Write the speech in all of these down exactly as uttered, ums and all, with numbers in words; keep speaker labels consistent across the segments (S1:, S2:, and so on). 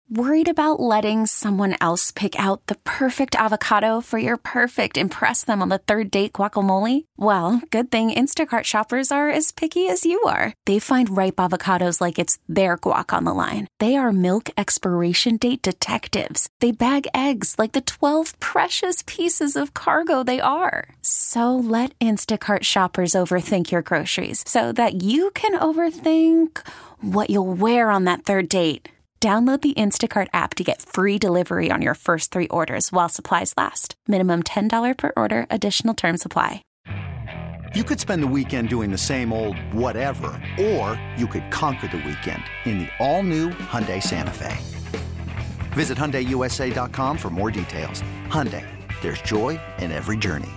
S1: Worried about letting someone else pick out the perfect avocado for your perfect impress them on the third date guacamole? Well, good thing Instacart shoppers are as picky as you are. They find ripe avocados like it's their guac on the line. They are milk expiration date detectives. They bag eggs like the twelve precious pieces of cargo they are. So let Instacart shoppers overthink your groceries so that you can overthink what you'll wear on that third date. Download the Instacart app to get free delivery on your first three orders while supplies last. Minimum ten dollars per order. Additional terms apply.
S2: You could spend the weekend doing the same old whatever, or you could conquer the weekend in the all-new Hyundai Santa Fe. Visit Hyundai U S A dot com for more details. Hyundai, there's joy in every journey.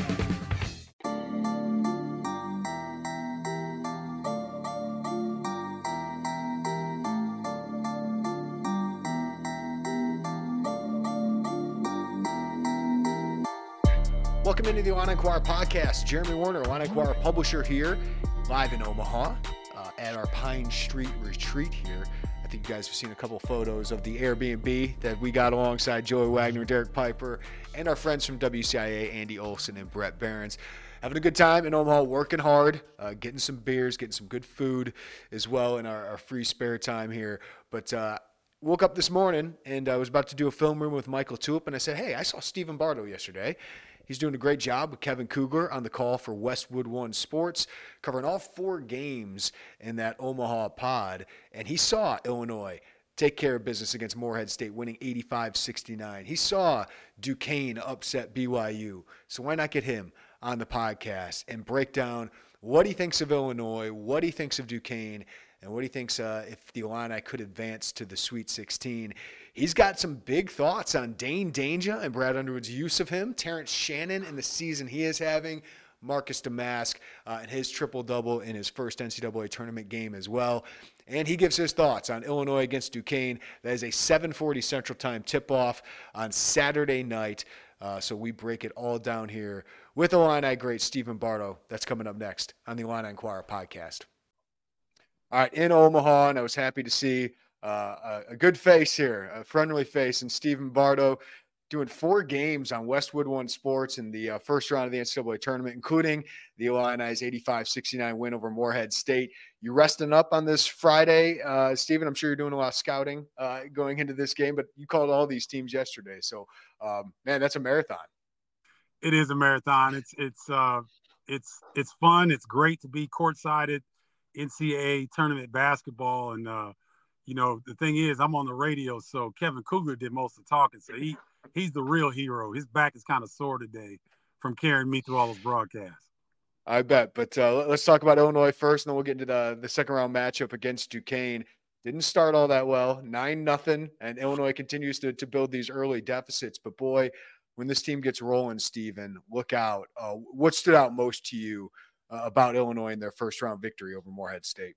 S3: Welcome into the Illini Inquirer podcast. Jeremy Warner, Illini Inquirer publisher here, live in Omaha uh, at our Pine Street retreat here. I think you guys have seen a couple photos of the Airbnb that we got alongside Joey Wagner, Derek Piper, and our friends from W C I A, Andy Olson and Brett Behrens. Having a good time in Omaha, working hard, uh, getting some beers, getting some good food as well in our, our free spare time here. But uh, woke up this morning and I was about to do a film room with Michael Tulip, and I said, hey, I saw Stephen Bardo yesterday. He's doing a great job with Kevin Kugler on the call for Westwood One Sports, covering all four games in that Omaha pod. And he saw Illinois take care of business against Morehead State, winning eighty-five sixty-nine. He saw Duquesne upset B Y U. So why not get him on the podcast and break down what he thinks of Illinois, what he thinks of Duquesne, and what he thinks uh, if the Illini could advance to the Sweet sixteen. He's got some big thoughts on Dane Danger and Brad Underwood's use of him, Terrence Shannon and the season he is having, Marcus Domask uh, and his triple-double in his first N C double A tournament game as well. And he gives his thoughts on Illinois against Duquesne. That is a seven forty Central Time tip-off on Saturday night. Uh, so we break it all down here with Illini great Stephen Bardo. That's coming up next on the Illini Inquirer podcast. All right, in Omaha, and I was happy to see uh, a, a good face here, a friendly face, and Stephen Bardo doing four games on Westwood One Sports in the uh, first round of the N C double A tournament, including the Illini's eighty-five sixty-nine win over Morehead State. You resting up on this Friday, uh, Stephen? I'm sure you're doing a lot of scouting uh, going into this game, but you called all these teams yesterday. So, um, man, that's a marathon.
S4: It is a marathon. It's it's uh, it's it's fun. It's great to be courtside at N C double A tournament basketball, and uh, you know the thing is, I'm on the radio, so Kevin Kugler did most of the talking. So he he's the real hero. His back is kind of sore today from carrying me through all those broadcasts.
S3: I bet. But uh, let's talk about Illinois first, and then we'll get into the, the second round matchup against Duquesne. Didn't start all that well, nine nothing, and Illinois continues to to build these early deficits. But boy, when this team gets rolling, Stephen, look out. Uh, what stood out most to you uh, about Illinois in their first round victory over Morehead State?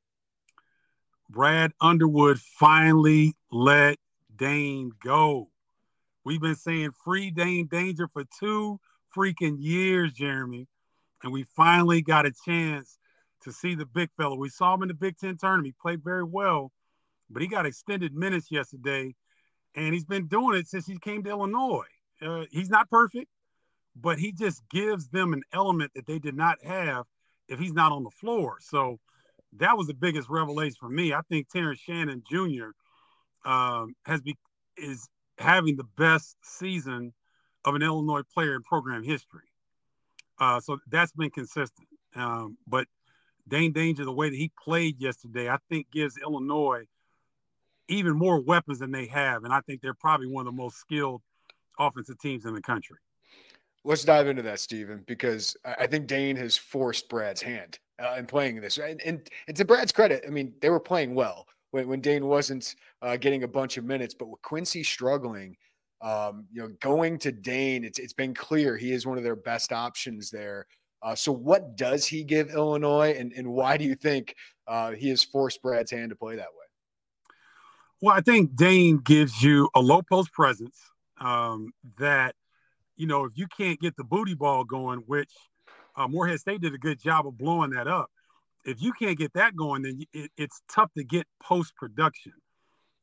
S4: Brad Underwood finally let Dane go. We've been saying free Dane Danger for two freaking years, Jeremy, and we finally got a chance to see the big fella. We saw him in the Big Ten tournament. He played very well, but he got extended minutes yesterday, and he's been doing it since he came to Illinois. Uh, he's not perfect, but he just gives them an element that they did not have if he's not on the floor. So that was the biggest revelation for me. I think Terrence Shannon Junior Um, has be, is having the best season of an Illinois player in program history. Uh, so that's been consistent. Um, but Dane Danger, the way that he played yesterday, I think gives Illinois even more weapons than they have. And I think they're probably one of the most skilled offensive teams in the country.
S3: Let's dive into that, Stephen, because I think Dane has forced Brad's hand uh, in playing this. And, and, and to Brad's credit, I mean, they were playing well when, when Dane wasn't uh, getting a bunch of minutes. But with Quincy struggling, um, you know, going to Dane, it's it's been clear he is one of their best options there. Uh, so what does he give Illinois, and, and why do you think uh, he has forced Brad's hand to play that way?
S4: Well, I think Dane gives you a low post presence um, that, you know, if you can't get the booty ball going, which uh, Morehead State did a good job of blowing that up. If you can't get that going, then it, it's tough to get post production.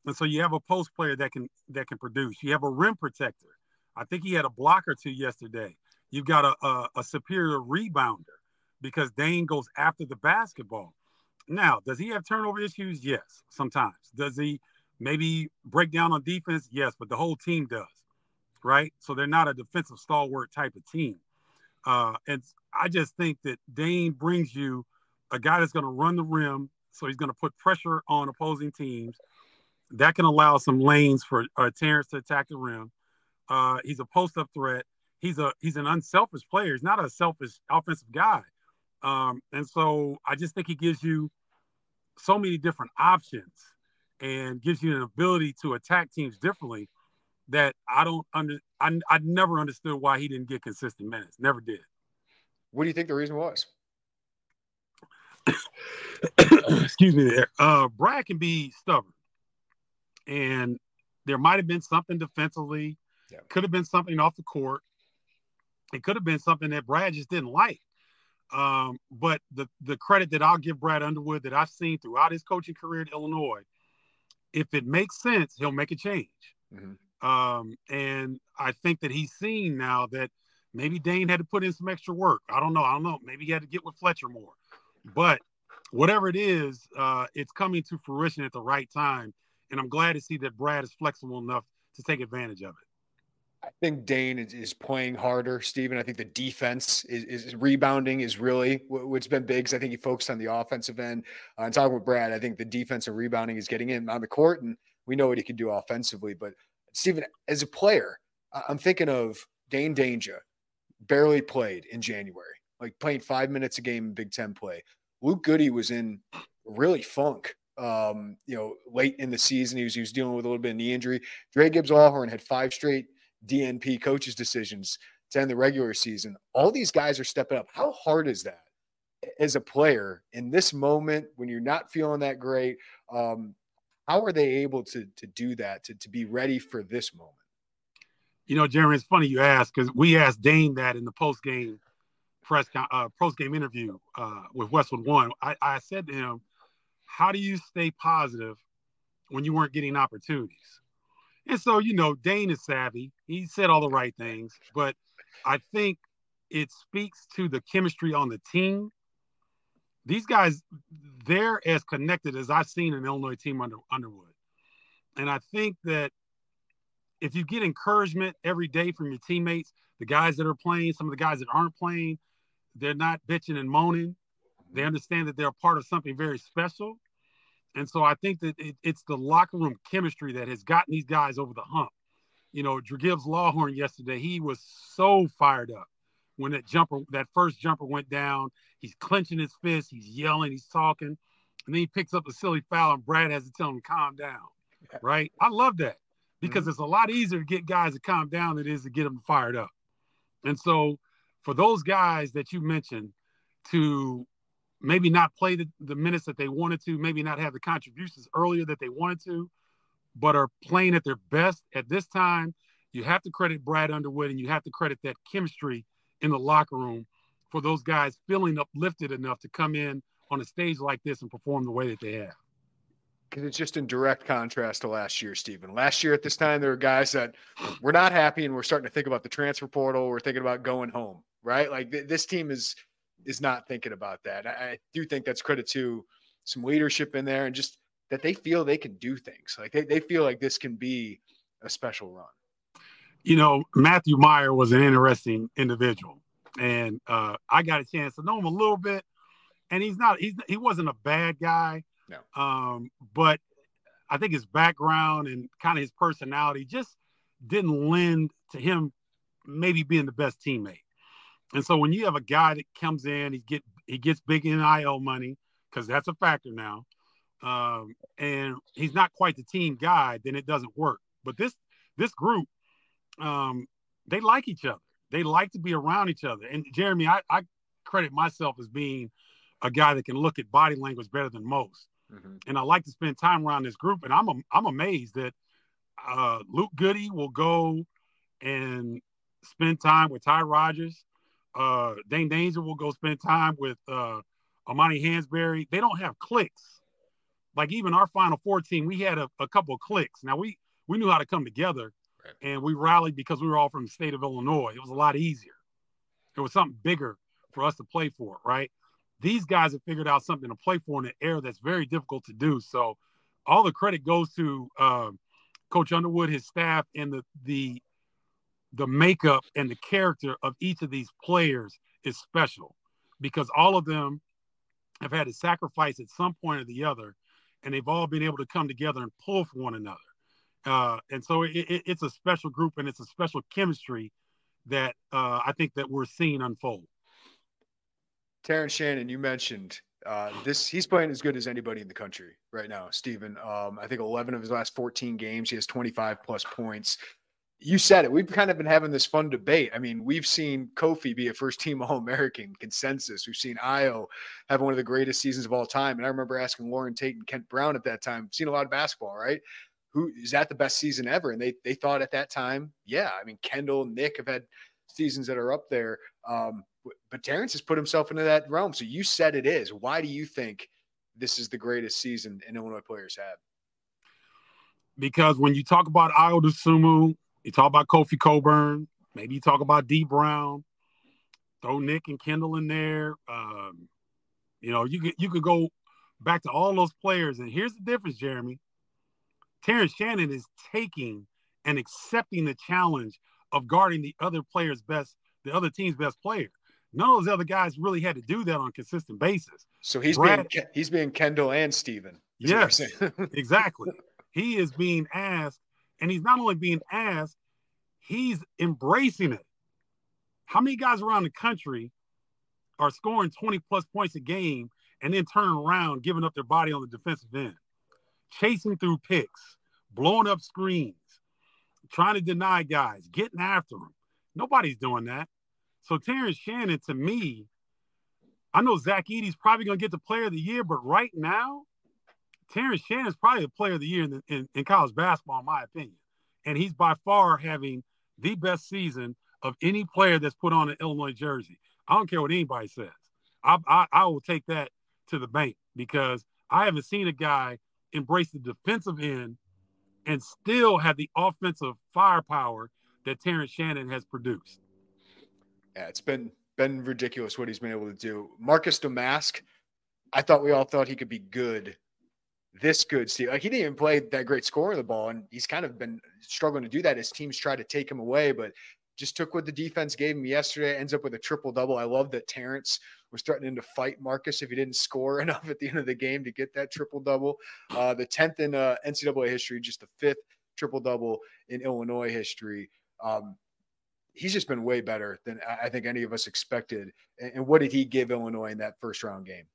S4: And so you have a post player that can that can produce. You have a rim protector. I think he had a block or two yesterday. You've got a, a, a superior rebounder because Dane goes after the basketball. Now, does he have turnover issues? Yes, sometimes. Does he maybe break down on defense? Yes, but the whole team does, right? So they're not a defensive stalwart type of team. Uh, and I just think that Dane brings you a guy that's going to run the rim, so he's going to put pressure on opposing teams. That can allow some lanes for uh, Terrence to attack the rim. Uh, he's a post-up threat. He's a he's an unselfish player. He's not a selfish offensive guy. Um, and so I just think he gives you so many different options and gives you an ability to attack teams differently that I don't under I, I never understood why he didn't get consistent minutes. Never did.
S3: What do you think the reason was?
S4: Excuse me there. Uh, Brad can be stubborn. And there might have been something defensively. Yeah. Could have been something off the court. It could have been something that Brad just didn't like. Um, but the, the credit that I'll give Brad Underwood that I've seen throughout his coaching career at Illinois, if it makes sense, he'll make a change. Mm-hmm. Um, and I think that he's seen now that maybe Dane had to put in some extra work. I don't know. I don't know. Maybe he had to get with Fletcher more. But whatever it is, uh, it's coming to fruition at the right time. And I'm glad to see that Brad is flexible enough to take advantage of it.
S3: I think Dane is, is playing harder, Stephen. I think the defense is, is rebounding is really what's been big. Because I think he focused on the offensive end. Uh, and talking with Brad, I think the defense and rebounding is getting in on the court, and we know what he can do offensively. But Stephen, as a player, I'm thinking of Dane Danger, barely played in January, like playing five minutes a game in Big Ten play. Luke Goody was in really funk. Um, you know, late in the season, he was, he was dealing with a little bit of knee injury. Dre Gibbs-Allhorn had five straight D N P coaches' decisions to end the regular season. All these guys are stepping up. How hard is that as a player in this moment when you're not feeling that great? Um, how are they able to, to do that, to, to be ready for this moment?
S4: You know, Jeremy, it's funny you ask, because we asked Dane that in the post-game press uh, post-game interview uh, with Westwood One. I, I said to him, how do you stay positive when you weren't getting opportunities? And so, you know, Dane is savvy. He said all the right things, but I think it speaks to the chemistry on the team. These guys, they're as connected as I've seen an Illinois team under Underwood. And I think that if you get encouragement every day from your teammates, the guys that are playing, some of the guys that aren't playing, they're not bitching and moaning. They understand that they're a part of something very special. And so I think that it, it's the locker room chemistry that has gotten these guys over the hump. You know, Dre Gibbs-Allhorn yesterday, he was so fired up when that jumper, that first jumper went down. He's clenching his fist, he's yelling, he's talking, and then he picks up a silly foul, and Brad has to tell him calm down. Right? I love that because mm-hmm. it's a lot easier to get guys to calm down than it is to get them fired up. And so for those guys that you mentioned to maybe not play the, the minutes that they wanted to, maybe not have the contributions earlier that they wanted to, but are playing at their best at this time, you have to credit Brad Underwood, and you have to credit that chemistry in the locker room for those guys feeling uplifted enough to come in on a stage like this and perform the way that they have.
S3: Because it's just in direct contrast to last year, Stephen. Last year at this time, there were guys that were not happy, and we're starting to think about the transfer portal. We're thinking about going home, right? Like th- this team is – is not thinking about that. I, I do think that's credit to some leadership in there and just that they feel they can do things. Like they, they feel like this can be a special run.
S4: You know, Matthew Meyer was an interesting individual, and uh, I got a chance to know him a little bit, and he's not, he's, he wasn't a bad guy.
S3: No.
S4: Um, but I think his background and kind of his personality just didn't lend to him maybe being the best teammate. And so when you have a guy that comes in, he get he gets big N I L money because that's a factor now, um, and he's not quite the team guy, then it doesn't work. But this this group, um, they like each other. They like to be around each other. And Jeremy, I, I credit myself as being a guy that can look at body language better than most. Mm-hmm. And I like to spend time around this group. And I'm a, I'm amazed that uh, Luke Goody will go and spend time with Ty Rodgers. Uh, Dane Danger will go spend time with uh, Amani Hansberry. They don't have cliques, like even our Final Four team, we had a, a couple of clicks. Now, we, we knew how to come together, right. And we rallied because we were all from the state of Illinois. It was a lot easier. It was something bigger for us to play for, right? These guys have figured out something to play for in an era that's very difficult to do. So all the credit goes to uh, Coach Underwood, his staff, and the the the makeup and the character of each of these players is special because all of them have had to sacrifice at some point or the other, and they've all been able to come together and pull for one another. Uh, and so it, it, it's a special group, and it's a special chemistry that uh, I think that we're seeing unfold.
S3: Terrence Shannon, you mentioned uh, this. He's playing as good as anybody in the country right now, Stephen. Um, I think eleven of his last fourteen games, he has twenty-five plus points. You said it. We've kind of been having this fun debate. I mean, we've seen Kofi be a first-team All-American consensus. We've seen Ayo have one of the greatest seasons of all time. And I remember asking Lauren Tate and Kent Brown at that time, seen a lot of basketball, right? Who is that the best season ever? And they they thought at that time, yeah. I mean, Kendall, Nick have had seasons that are up there. Um, but Terrence has put himself into that realm. So you said it is. Why do you think this is the greatest season an Illinois players have?
S4: Because when you talk about Ayo Dosunmu, you talk about Kofi Cockburn, maybe you talk about D Brown, throw Nick and Kendall in there. Um, you know, you could, you could go back to all those players. And here's the difference, Jeremy. Terrence Shannon is taking and accepting the challenge of guarding the other player's best, the other team's best player. None of those other guys really had to do that on a consistent basis.
S3: So he's Brad, being he's being Kendall and Steven.
S4: Yes, exactly. He is being asked, and he's not only being asked, he's embracing it. How many guys around the country are scoring twenty plus points a game and then turning around, giving up their body on the defensive end, chasing through picks, blowing up screens, trying to deny guys, getting after them? Nobody's doing that. So Terrence Shannon, to me, I know Zach Edey's probably going to get the player of the year, but right now, Terrence Shannon is probably the player of the year in, in, in college basketball, in my opinion. And he's by far having the best season of any player that's put on an Illinois jersey. I don't care what anybody says. I, I, I will take that to the bank because I haven't seen a guy embrace the defensive end and still have the offensive firepower that Terrence Shannon has produced.
S3: Yeah, it's been been ridiculous what he's been able to do. Marcus Domask, I thought we all thought he could be good, this good, Steve. Like, he didn't even play that great scorer of the ball, and he's kind of been struggling to do that as teams try to take him away, but just took what the defense gave him yesterday, ends up with a triple-double. I love that Terrence was threatening to fight Marcus if he didn't score enough at the end of the game to get that triple-double. Uh, the tenth in uh, N C double A history, just the fifth triple-double in Illinois history. Um, he's just been way better than I think any of us expected. And what did he give Illinois in that first round game?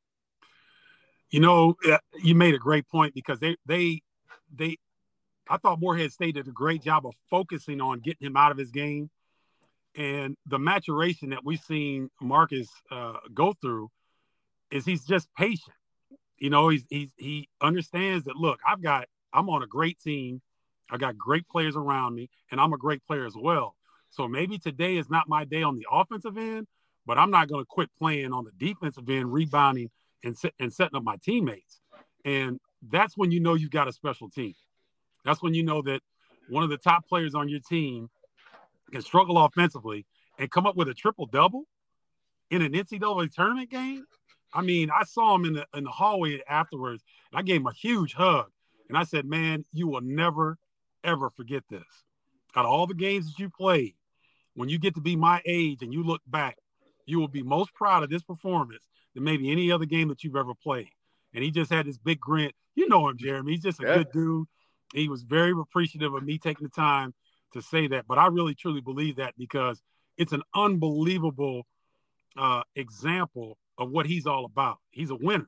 S4: You know, you made a great point because they, they, they, I thought Morehead State did a great job of focusing on getting him out of his game. And the maturation that we've seen Marcus uh, go through is he's just patient. You know, he's, he's, he understands that, look, I've got, I'm on a great team. I got great players around me, and I'm a great player as well. So maybe today is not my day on the offensive end, but I'm not going to quit playing on the defensive end, rebounding and, set, and setting up my teammates. And that's when you know you've got a special team. That's when you know that one of the top players on your team can struggle offensively and come up with a triple-double in an N C double A tournament game. I mean, I saw him in the in the hallway afterwards, and I gave him a huge hug. And I said, man, you will never, ever forget this. Out of all the games that you played, when you get to be my age and you look back, you will be most proud of this performance than maybe any other game that you've ever played. And he just had this big grin. You know him, Jeremy. He's just a yeah. good dude. He was very appreciative of me taking the time to say that. But I really, truly believe that because it's an unbelievable uh, example of what he's all about. He's a winner.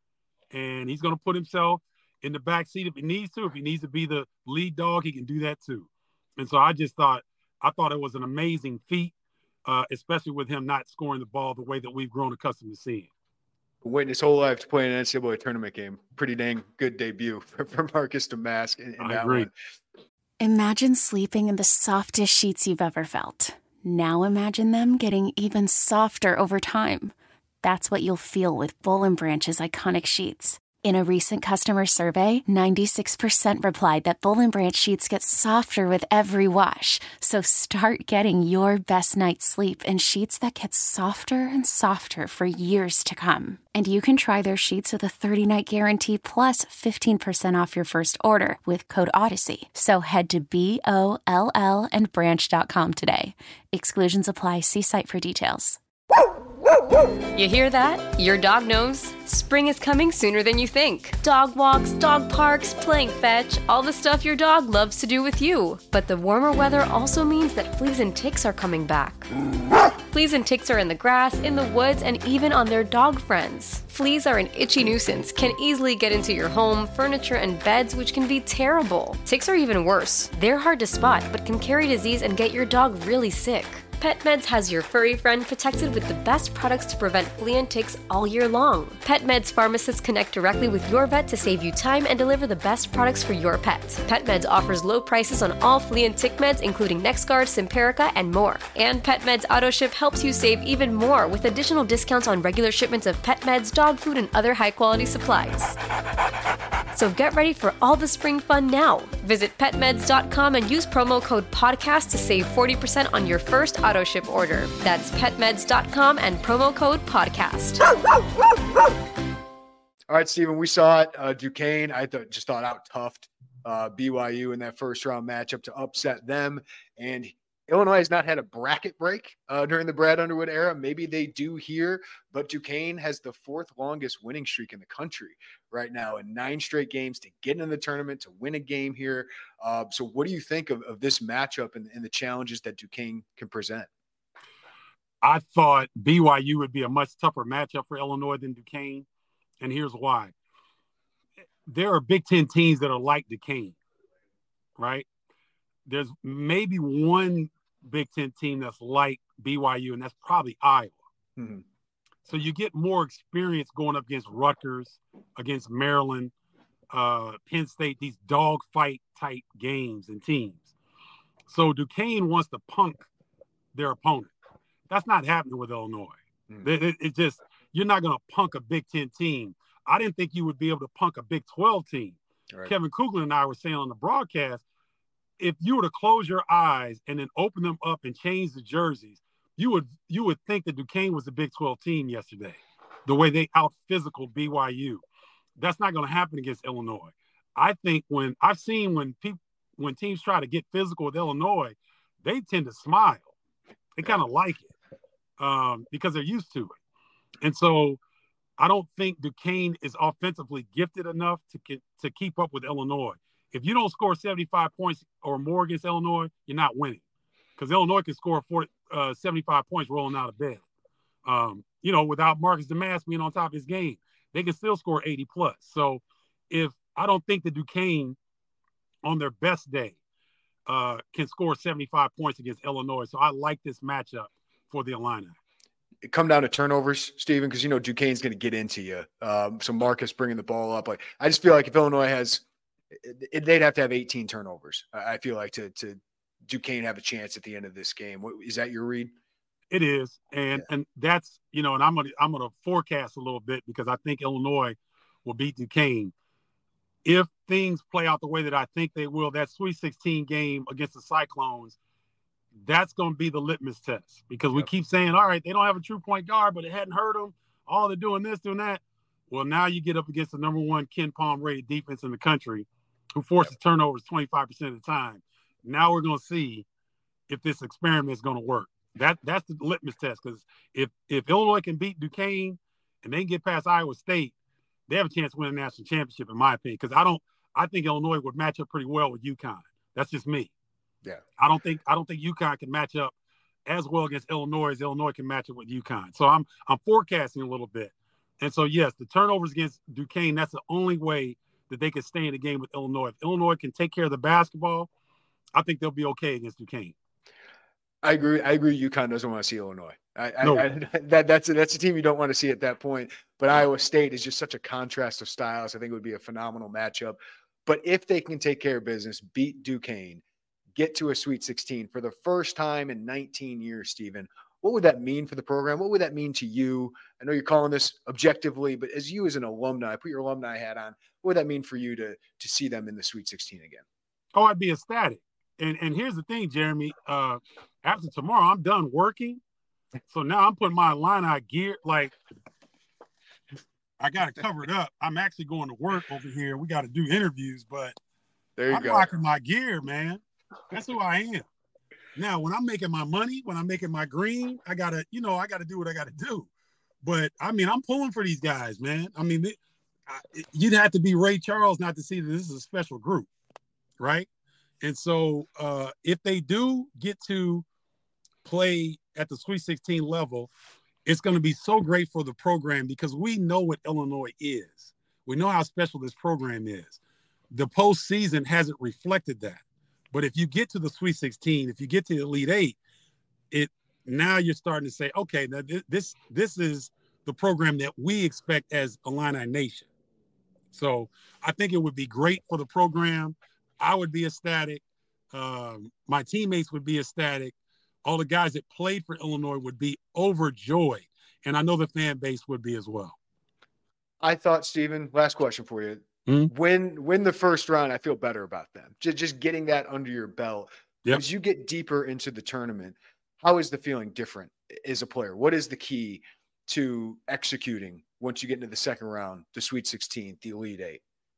S4: And he's going to put himself in the back seat if he needs to. If he needs to be the lead dog, he can do that too. And so I just thought, I thought it was an amazing feat, uh, especially with him not scoring the ball the way that we've grown accustomed to seeing.
S3: Waiting his whole life to play an N C double A tournament game. Pretty dang good debut for, for Marcus Domask in, in
S4: I
S3: that
S4: agree.
S3: one.
S1: Imagine sleeping in the softest sheets you've ever felt. Now imagine them getting even softer over time. That's what you'll feel with Boll and Branch's iconic sheets. In a recent customer survey, ninety-six percent replied that Boll and Branch sheets get softer with every wash. So start getting your best night's sleep in sheets that get softer and softer for years to come. And you can try their sheets with a thirty-night guarantee plus fifteen percent off your first order with code Odyssey. So head to B O L L and branch dot com today. Exclusions apply. See site for details.
S5: You hear that? Your dog knows. Spring is coming sooner than you think. Dog walks, dog parks, playing fetch, all the stuff your dog loves to do with you. But the warmer weather also means that fleas and ticks are coming back. Fleas and ticks are in the grass, in the woods, and even on their dog friends. Fleas are an itchy nuisance, can easily get into your home, furniture, and beds, which can be terrible. Ticks are even worse. They're hard to spot, but can carry disease and get your dog really sick. PetMeds has your furry friend protected with the best products to prevent flea and ticks all year long. PetMeds pharmacists connect directly with your vet to save you time and deliver the best products for your pet. PetMeds offers low prices on all flea and tick meds, including NexGard, Simparica, and more. And PetMeds AutoShip helps you save even more with additional discounts on regular shipments of pet meds, dog food, and other high-quality supplies. So get ready for all the spring fun now. Visit pet meds dot com and use promo code podcast to save forty percent on your first auto ship order. That's pet meds dot com and promo code podcast.
S3: All right, Stephen, we saw it. Uh, Duquesne, I th- just thought out toughed uh, B Y U in that first round matchup to upset them. And Illinois has not had a bracket break uh, during the Brad Underwood era. Maybe they do here, but Duquesne has the fourth longest winning streak in the country right now in nine straight games to get into the tournament, to win a game here. Uh, so what do you think of, of this matchup and, and the challenges that Duquesne can present?
S4: I thought B Y U would be a much tougher matchup for Illinois than Duquesne, and here's why. There are Big Ten teams that are like Duquesne, right? There's maybe one Big Ten team that's like B Y U, and that's probably Iowa. Mm-hmm. So you get more experience going up against Rutgers, against Maryland, uh, Penn State, these dogfight type games and teams. So Duquesne wants to punk their opponent. That's not happening with Illinois. Mm-hmm. It, it, it just, you're not going to punk a Big Ten team. I didn't think you would be able to punk a Big twelve team. Right. Kevin Kugler and I were saying on the broadcast, if you were to close your eyes and then open them up and change the jerseys, you would you would think that Duquesne was a Big twelve team yesterday, the way they out-physical B Y U. That's not going to happen against Illinois. I think when I've seen when people when teams try to get physical with Illinois, they tend to smile. They kind of like it um, because they're used to it. And so I don't think Duquesne is offensively gifted enough to get, to keep up with Illinois. If you don't score seventy-five points or more against Illinois, you're not winning, because Illinois can score forty, uh, seventy-five points rolling out of bed. Um, you know, without Marcus Damas being on top of his game, they can still score eighty plus. So if I don't think the Duquesne on their best day uh, can score seventy-five points against Illinois. So I like this matchup for the Illini.
S3: It come down to turnovers, Stephen, because, you know, Duquesne's going to get into you. Um, so Marcus bringing the ball up. Like, I just feel like if Illinois has – they'd have to have eighteen turnovers, I feel like, to to Duquesne have a chance at the end of this game. What, is that your read?
S4: It is, and yeah. and that's, you know, and I'm gonna I'm gonna forecast a little bit because I think Illinois will beat Duquesne. If things play out the way that I think they will, that Sweet sixteen game against the Cyclones, that's going to be the litmus test, because we yep. keep saying, all right, they don't have a true point guard, but it hadn't hurt them. Oh, they're doing this, doing that. Well, now you get up against the number one Ken Palm rated defense in the country, who forces yep. turnovers twenty-five percent of the time. Now we're going to see if this experiment is going to work. That That's the litmus test, because if, if Illinois can beat Duquesne and they can get past Iowa State, they have a chance to win a national championship, in my opinion, because I don't – I think Illinois would match up pretty well with UConn. That's just me.
S3: Yeah. I
S4: don't think I don't think UConn can match up as well against Illinois as Illinois can match up with UConn. So I'm I'm forecasting a little bit. And so, yes, the turnovers against Duquesne, that's the only way that they can stay in the game with Illinois. If Illinois can take care of the basketball, I think they'll be okay against Duquesne.
S3: I agree. I agree. UConn doesn't want to see Illinois. I,
S4: no.
S3: I, I, that, that's, a, that's a team you don't want to see at that point. But Iowa State is just such a contrast of styles. I think it would be a phenomenal matchup. But if they can take care of business, beat Duquesne, get to a Sweet sixteen for the first time in nineteen years, Stephen, What would that mean for the program? What would that mean to you? I know you're calling this objectively, but as you as an alumni, put your alumni hat on, what would that mean for you to to see them in the Sweet sixteen again?
S4: Oh, I'd be ecstatic. And and here's the thing, Jeremy. Uh, after tomorrow, I'm done working. So now I'm putting my Illini gear, like, I got it covered up. I'm actually going to work over here. We got to do interviews, but
S3: there you
S4: I'm
S3: go.
S4: rocking my gear, man. That's who I am. Now, when I'm making my money, when I'm making my green, I got to, you know, I got to do what I got to do. But, I mean, I'm pulling for these guys, man. I mean, it, I, you'd have to be Ray Charles not to see that this is a special group, right? And so uh, if they do get to play at the Sweet sixteen level, it's going to be so great for the program because we know what Illinois is. We know how special this program is. The postseason hasn't reflected that. But if you get to the Sweet sixteen, if you get to the Elite Eight, it now you're starting to say, okay, now this this is the program that we expect as Illini Nation. So I think it would be great for the program. I would be ecstatic. Um, my teammates would be ecstatic. All the guys that played for Illinois would be overjoyed. And I know the fan base would be as well.
S3: I thought, Stephen, last question for you. Mm-hmm. Win, win the first round, I feel better about them. Just, just getting that under your belt. Yep. As you get deeper into the tournament, how is the feeling different as a player? What is the key to executing once you get into the second round, the Sweet sixteen, the Elite Eight?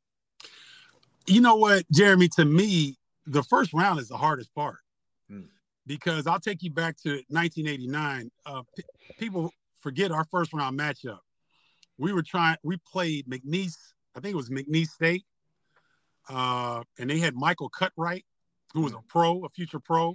S4: You know what, Jeremy, to me, the first round is the hardest part. Hmm. Because I'll take you back to nineteen eighty-nine. Uh, p- people forget our first round matchup. We were trying, we played McNeese, I think it was McNeese State. Uh, and they had Michael Cutright, who was a pro, a future pro.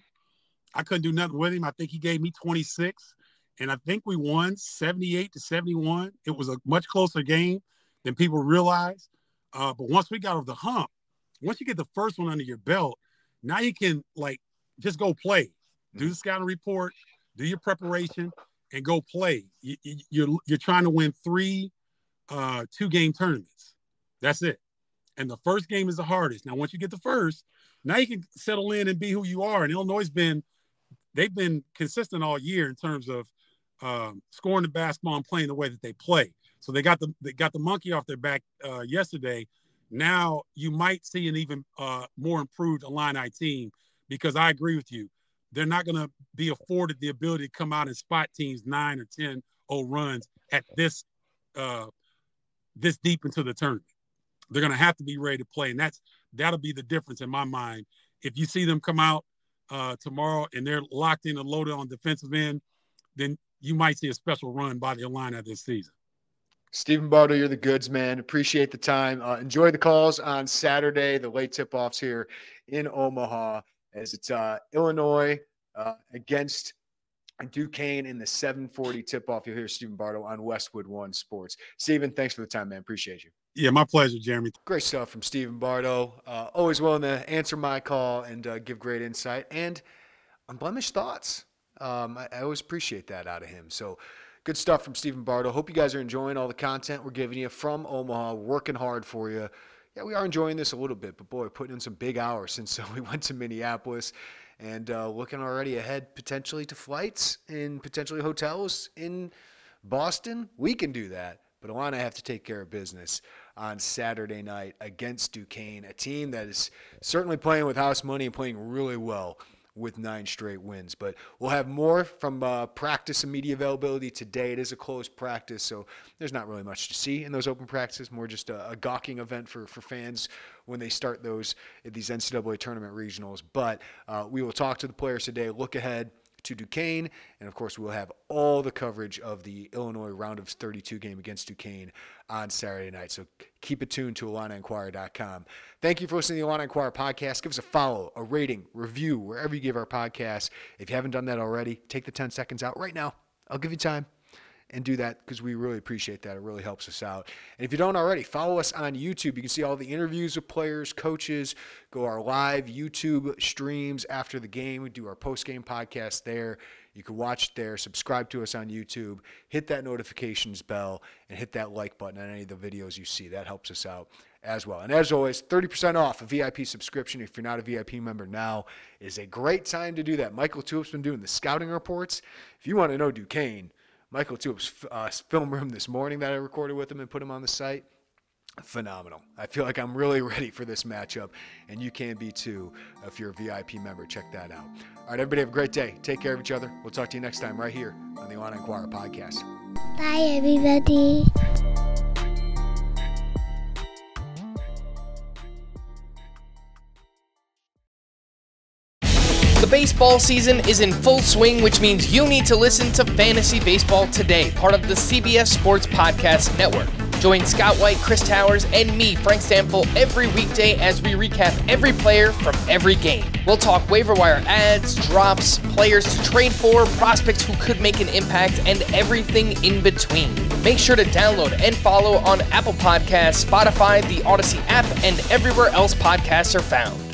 S4: I couldn't do nothing with him. I think he gave me twenty-six. And I think we won seventy-eight to seventy-one. It was a much closer game than people realize. Uh, but once we got over the hump, once you get the first one under your belt, now you can, like, just go play. Do the scouting report, do your preparation, and go play. You, you, you're you're trying to win three uh, two-game tournaments. That's it. And the first game is the hardest. Now, once you get the first, now you can settle in and be who you are. And Illinois has been – they've been consistent all year in terms of um, scoring the basketball and playing the way that they play. So they got the they got the monkey off their back uh, yesterday. Now you might see an even uh, more improved Illini team because I agree with you. They're not going to be afforded the ability to come out and spot teams nine or ten oh runs at this uh, this deep into the tournament. They're going to have to be ready to play, and that's that'll be the difference in my mind. If you see them come out uh, tomorrow and they're locked in and loaded on defensive end, then you might see a special run by the Illini this season.
S3: Stephen Bardo, you're the goods, man. Appreciate the time. Uh, enjoy the calls on Saturday, the late tip-offs here in Omaha, as it's uh, Illinois uh, against Duquesne in the seven forty tip-off. You'll hear Stephen Bardo on Westwood One Sports. Stephen, thanks for the time, man. Appreciate you.
S4: Yeah, my pleasure, Jeremy.
S3: Great stuff from Stephen Bardo. Uh, always willing to answer my call and uh, give great insight and unblemished thoughts. Um, I, I always appreciate that out of him. So good stuff from Stephen Bardo. Hope you guys are enjoying all the content we're giving you from Omaha. Working hard for you. Yeah, we are enjoying this a little bit, but boy, putting in some big hours since uh, we went to Minneapolis and uh, looking already ahead potentially to flights and potentially hotels in Boston. We can do that, but Illini have to take care of business on Saturday night against Duquesne, a team that is certainly playing with house money and playing really well with nine straight wins. But we'll have more from uh, practice and media availability today. It is a closed practice, so there's not really much to see in those open practices, more just a, a gawking event for, for fans when they start those these N C double A tournament regionals. But uh, we will talk to the players today, look ahead to Duquesne, and of course we'll have all the coverage of the Illinois round of thirty-two game against Duquesne on Saturday night. So keep it tuned to Illini Inquirer dot com. Thank you for listening to the Illini Inquirer podcast. Give us a follow, a rating, review, wherever you give our podcast. If you haven't done that already, take the ten seconds out right now. I'll give you time. And do that because we really appreciate that. It really helps us out. And if you don't already, follow us on YouTube. You can see all the interviews with players, coaches, go our live YouTube streams after the game. We do our post-game podcast there. You can watch it there. Subscribe to us on YouTube. Hit that notifications bell and hit that like button on any of the videos you see. That helps us out as well. And as always, thirty percent off a V I P subscription if you're not a V I P member now is a great time to do that. Michael Tulip's been doing the scouting reports. If you want to know Duquesne, Michael Tulip's uh, film room this morning that I recorded with him and put him on the site, phenomenal. I feel like I'm really ready for this matchup, and you can be too if you're a V I P member. Check that out. All right, everybody have a great day. Take care of each other. We'll talk to you next time right here on the Illini Inquirer podcast.
S6: Bye, everybody.
S7: The baseball season is in full swing, which means you need to listen to Fantasy Baseball Today, part of the C B S Sports Podcast Network. Join Scott White, Chris Towers, and me, Frank Stample, every weekday as we recap every player from every game. We'll talk waiver wire ads, drops, players to trade for, prospects who could make an impact, and everything in between. Make sure to download and follow on Apple Podcasts, Spotify, the Odyssey app, and everywhere else podcasts are found.